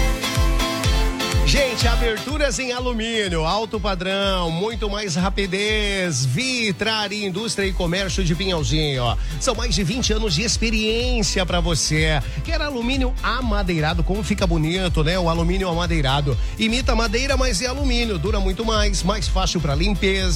Gente, aberturas em alumínio, alto padrão, muito mais rapidez. Vitrari Indústria e Comércio de Pinhalzinho, ó. São mais de vinte anos de experiência pra você. Quer alumínio amadeirado? Como fica bonito, né? O alumínio amadeirado imita madeira, mas é alumínio, dura muito mais, mais fácil pra limpeza.